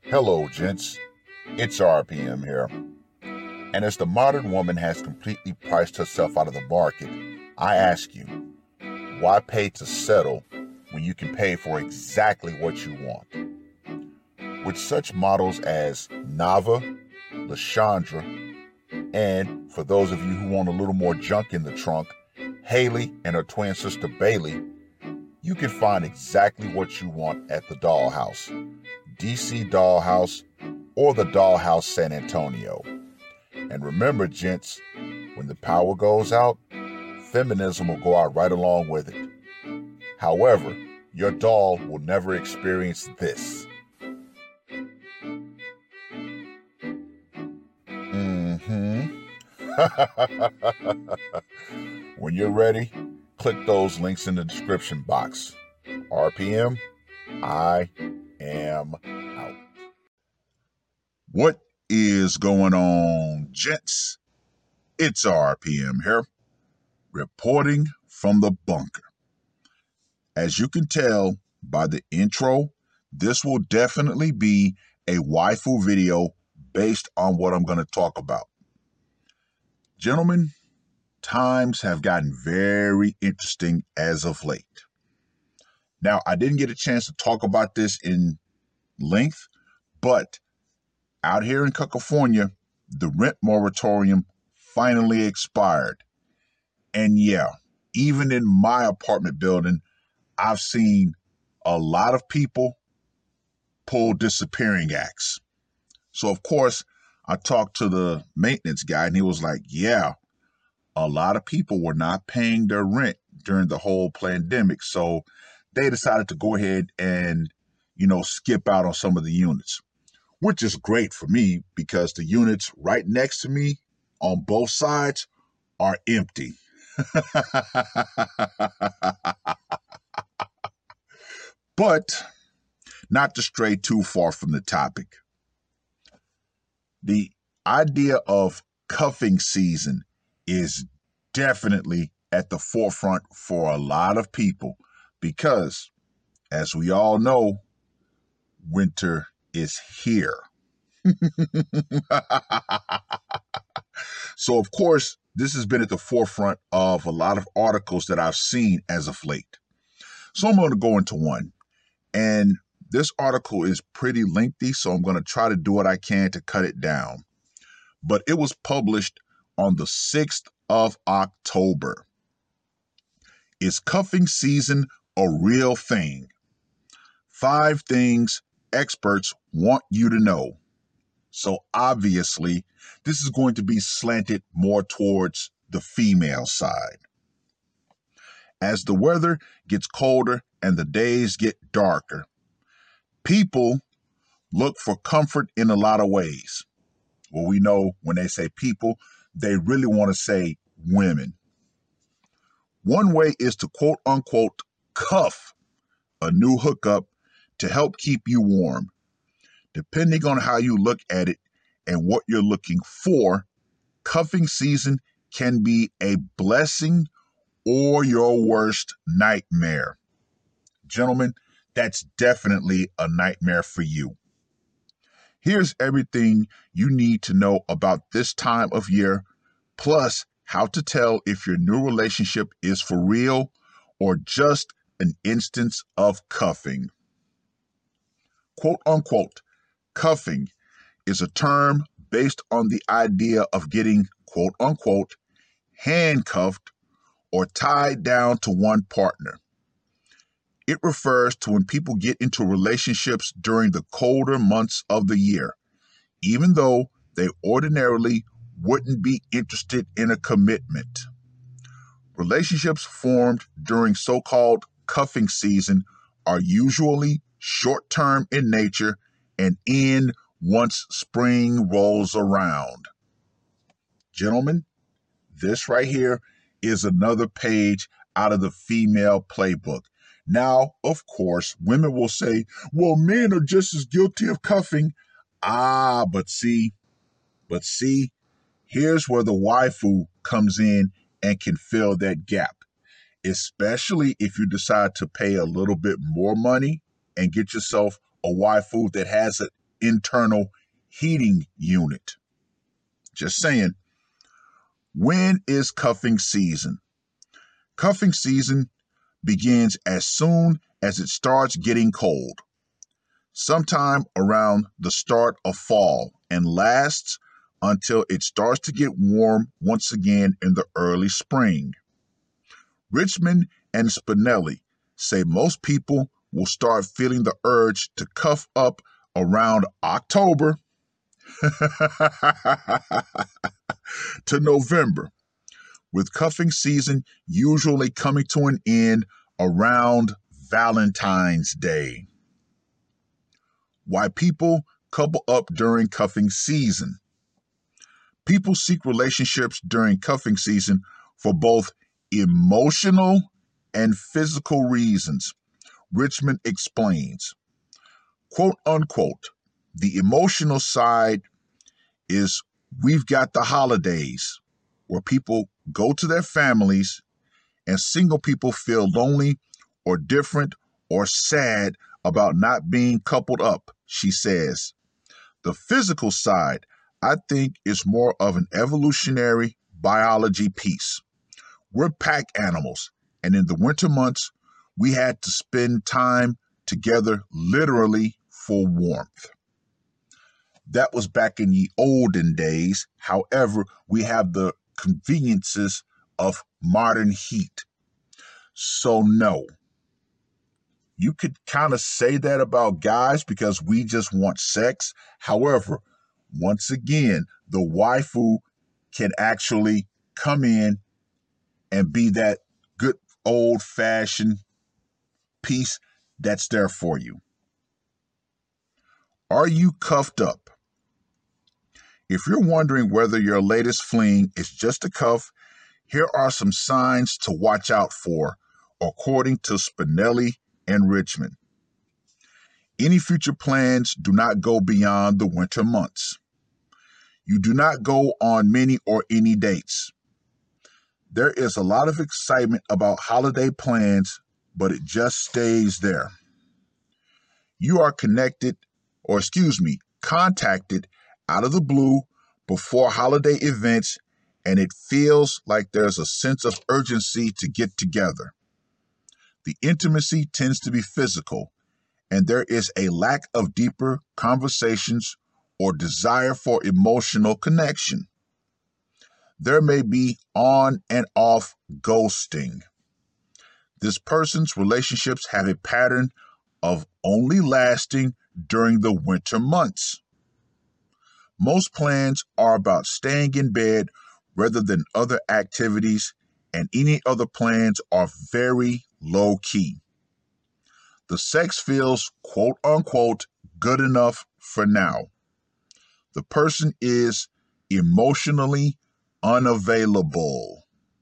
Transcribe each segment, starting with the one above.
Hello, gents. It's RPM here. And as the modern woman has completely priced herself out of the market, I ask you, why pay to settle when you can pay for exactly what you want? With such models as Nava, Lashandra, and for those of you who want a little more junk in the trunk, Haley and her twin sister Bailey, you can find exactly what you want at the Dollhouse, DC Dollhouse, or the Dollhouse San Antonio. And remember, gents, when the power goes out, feminism will go out right along with it. However, your doll will never experience this. When you're ready, click those links in the description box. RPM, I am out. What is going on, gents? It's RPM here, reporting from the bunker. As you can tell by the intro, this will definitely be a waifu video based on what I'm going to talk about. Gentlemen, times have gotten very interesting as of late. Now, I didn't get a chance to talk about this in length, but out here in California, the rent moratorium finally expired. And yeah, even in my apartment building, I've seen a lot of people pull disappearing acts. So, of course, I talked to the maintenance guy and he was like, yeah, a lot of people were not paying their rent during the whole pandemic. So they decided to go ahead and, skip out on some of the units, which is great for me because the units right next to me on both sides are empty. But not to stray too far from the topic. The idea of cuffing season is definitely at the forefront for a lot of people because, as we all know, winter is here. So, of course, this has been at the forefront of a lot of articles that I've seen as of late. So I'm going to go into one. And this article is pretty lengthy, so I'm going to try to do what I can to cut it down. But it was published on the 6th of October. Is cuffing season a real thing? 5 things experts want you to know. So obviously, this is going to be slanted more towards the female side. As the weather gets colder and the days get darker, people look for comfort in a lot of ways. Well, we know when they say people, they really want to say women. One way is to quote unquote cuff a new hookup to help keep you warm. Depending on how you look at it and what you're looking for, cuffing season can be a blessing or your worst nightmare. Gentlemen, that's definitely a nightmare for you. Here's everything you need to know about this time of year, plus how to tell if your new relationship is for real or just an instance of cuffing. Quote unquote, cuffing is a term based on the idea of getting, quote unquote, handcuffed or tied down to one partner. It refers to when people get into relationships during the colder months of the year, even though they ordinarily wouldn't be interested in a commitment. Relationships formed during so-called cuffing season are usually short-term in nature and end once spring rolls around. Gentlemen, this right here is another page out of the female playbook. Now, of course, women will say, well, men are just as guilty of cuffing. But see, here's where the waifu comes in and can fill that gap, especially if you decide to pay a little bit more money and get yourself a waifu that has an internal heating unit. Just saying. When is cuffing season? Cuffing season begins as soon as it starts getting cold, sometime around the start of fall, and lasts until it starts to get warm once again in the early spring. Richmond and Spinelli say most people will start feeling the urge to cuff up around October to November, with cuffing season usually coming to an end around Valentine's Day. Why people couple up during cuffing season. People seek relationships during cuffing season for both emotional and physical reasons. Richmond explains, quote unquote, the emotional side is we've got the holidays where people go to their families and single people feel lonely or different or sad about not being coupled up, she says. The physical side, I think, is more of an evolutionary biology piece. We're pack animals, and in the winter months, we had to spend time together literally for warmth. That was back in the olden days. However, we have the conveniences of modern heat. So no, you could kind of say that about guys because we just want sex. However, once again, the waifu can actually come in and be that good old-fashioned piece that's there for you. Are you cuffed up? If you're wondering whether your latest fling is just a cuff, here are some signs to watch out for, according to Spinelli and Richmond. Any future plans do not go beyond the winter months. You do not go on many or any dates. There is a lot of excitement about holiday plans, but it just stays there. You are contacted out of the blue before holiday events, and it feels like there's a sense of urgency to get together. The intimacy tends to be physical, and there is a lack of deeper conversations or desire for emotional connection. There may be on and off ghosting. This person's relationships have a pattern of only lasting during the winter months. Most plans are about staying in bed rather than other activities, and any other plans are very low key. The sex feels, quote unquote, good enough for now. The person is emotionally unavailable.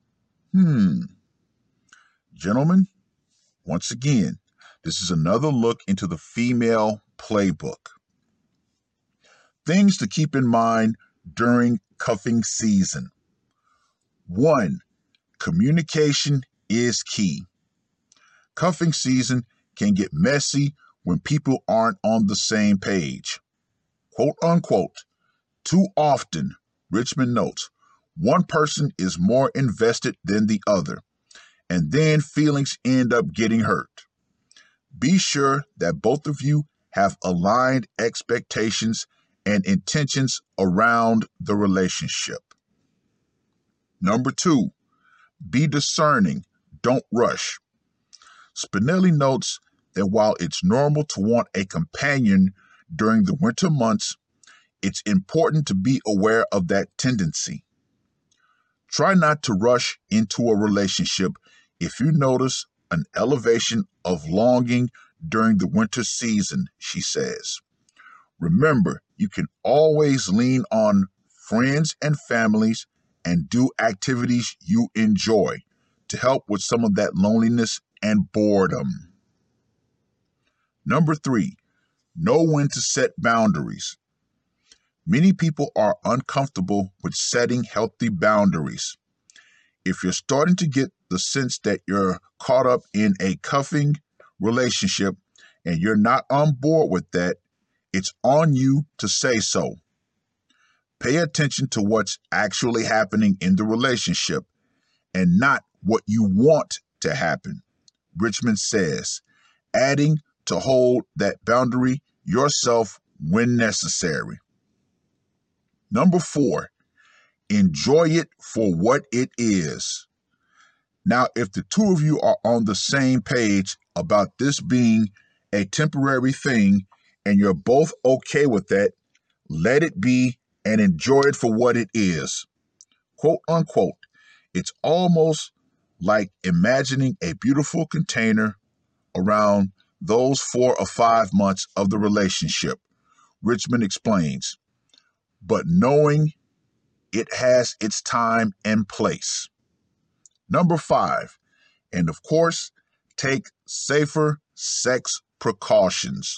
Gentlemen, once again, this is another look into the female playbook. Things to keep in mind during cuffing season. 1. Communication is key. Cuffing season can get messy when people aren't on the same page. Quote unquote, too often, Richmond notes, one person is more invested than the other, and then feelings end up getting hurt. Be sure that both of you have aligned expectations and intentions around the relationship. Number 2, be discerning, don't rush. Spinelli notes that while it's normal to want a companion during the winter months, it's important to be aware of that tendency. Try not to rush into a relationship if you notice an elevation of longing during the winter season, she says. Remember, you can always lean on friends and families and do activities you enjoy to help with some of that loneliness and boredom. Number 3, know when to set boundaries. Many people are uncomfortable with setting healthy boundaries. If you're starting to get the sense that you're caught up in a cuffing relationship and you're not on board with that, It's on you to say so. Pay attention to what's actually happening in the relationship and not what you want to happen. Richmond says, adding to hold that boundary yourself when necessary. Number 4, enjoy it for what it is. Now, if the two of you are on the same page about this being a temporary thing and you're both okay with that, let it be and enjoy it for what it is. Quote unquote, it's almost like imagining a beautiful container around those 4 or 5 months of the relationship, Richmond explains, but knowing it has its time and place. Number 5, and of course, take safer sex precautions.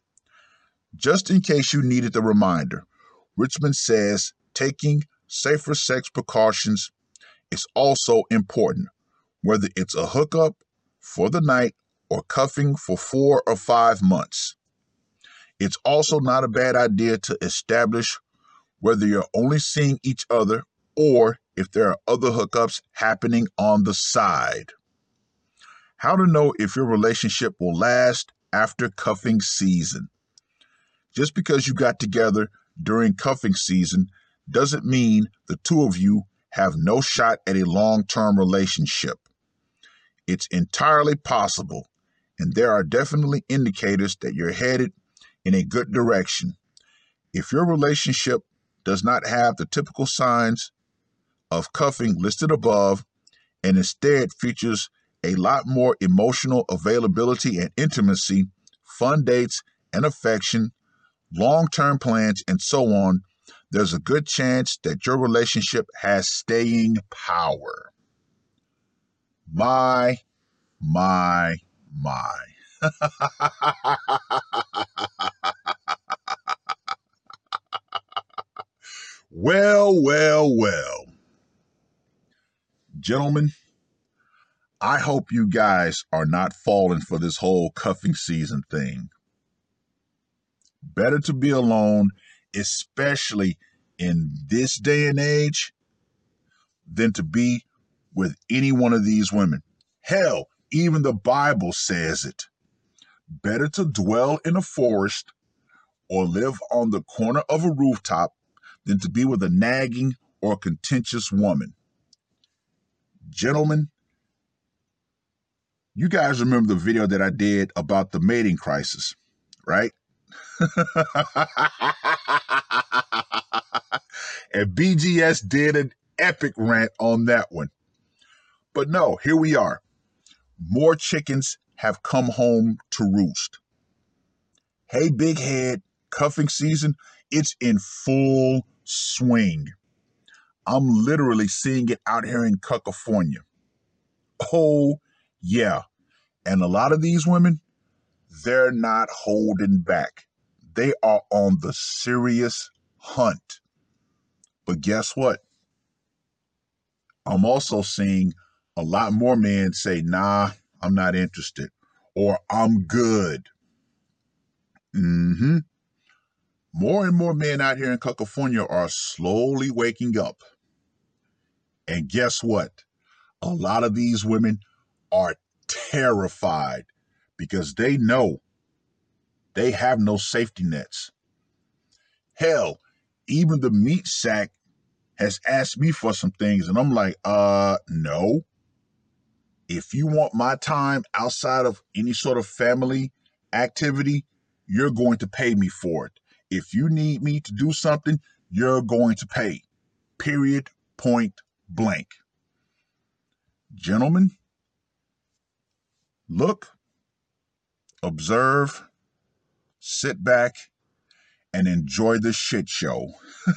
Just in case you needed the reminder, Richmond says taking safer sex precautions is also important, whether it's a hookup for the night or cuffing for 4 or 5 months. It's also not a bad idea to establish whether you're only seeing each other or if there are other hookups happening on the side. How to know if your relationship will last after cuffing season. Just because you got together during cuffing season doesn't mean the two of you have no shot at a long-term relationship. It's entirely possible, and there are definitely indicators that you're headed in a good direction. If your relationship does not have the typical signs of cuffing listed above and instead features a lot more emotional availability and intimacy, fun dates and affection, long-term plans, and so on, there's a good chance that your relationship has staying power. My. Well. Gentlemen, I hope you guys are not falling for this whole cuffing season thing. Better to be alone, especially in this day and age, than to be with any one of these women. Hell, even the Bible says it. Better to dwell in a forest or live on the corner of a rooftop than to be with a nagging or contentious woman. Gentlemen, you guys remember the video that I did about the mating crisis, right? And BGS did an epic rant on that one. But no, here we are. More chickens have come home to roost. Hey, big head, cuffing season, it's in full swing. I'm literally seeing it out here in California. Oh, yeah. And a lot of these women, they're not holding back. They are on the serious hunt. But guess what? I'm also seeing a lot more men say, nah, I'm not interested, or I'm good. More and more men out here in California are slowly waking up. And guess what? A lot of these women are terrified because they know they have no safety nets. Hell, even the meat sack has asked me for some things, and I'm like, no. If you want my time outside of any sort of family activity, you're going to pay me for it. If you need me to do something, you're going to pay. Period. Point blank. Gentlemen, look, observe, sit back, and enjoy the shit show.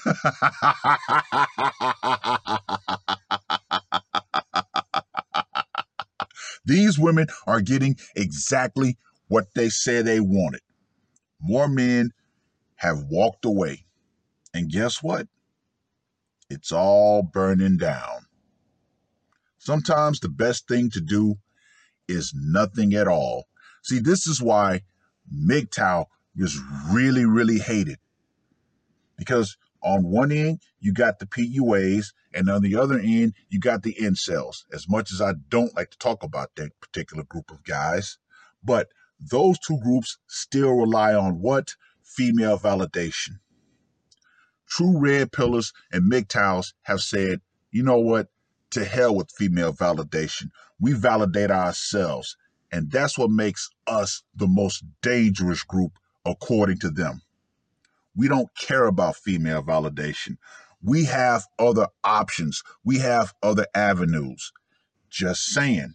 These women are getting exactly what they said they wanted. More men have walked away. And guess what? It's all burning down. Sometimes the best thing to do is nothing at all. See, this is why MGTOW is really, really hated. Because on one end, you got the PUAs, and on the other end, you got the incels. As much as I don't like to talk about that particular group of guys, but those two groups still rely on what? Female validation. True red pillars and MGTOWs have said, you know what? To hell with female validation. We validate ourselves. And that's what makes us the most dangerous group, according to them. We don't care about female validation. We have other options. We have other avenues. Just saying.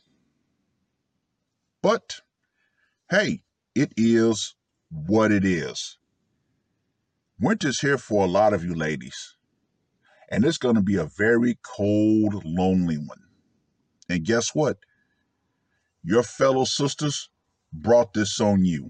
But, hey, it is what it is. Winter's here for a lot of you ladies. And it's going to be a very cold, lonely one. And guess what? Your fellow sisters brought this on you.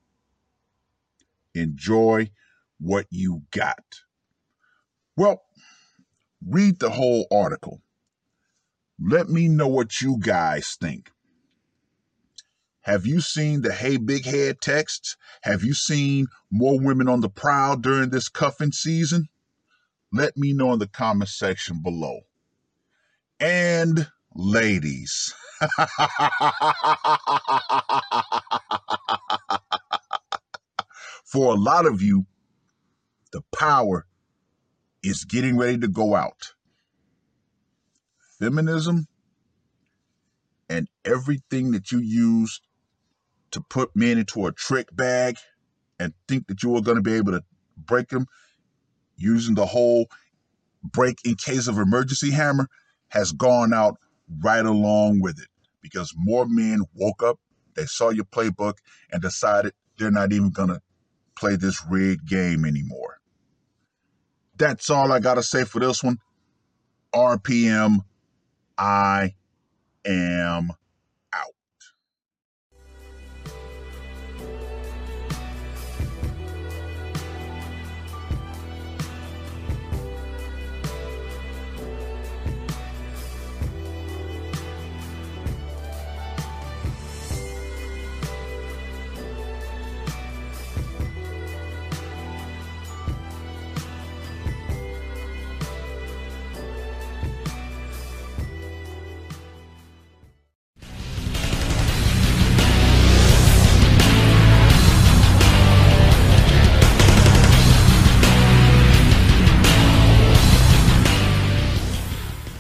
Enjoy what you got. Well, read the whole article. Let me know what you guys think. Have you seen the Hey Big Head texts? Have you seen more women on the prowl during this cuffing season? Let me know in the comment section below. And ladies, for a lot of you, the power is getting ready to go out. Feminism and everything that you use to put men into a trick bag and think that you are going to be able to break them using the whole break in case of emergency hammer has gone out right along with it, because more men woke up, they saw your playbook, and decided they're not even going to play this rigged game anymore. That's all I got to say for this one. RPM, I am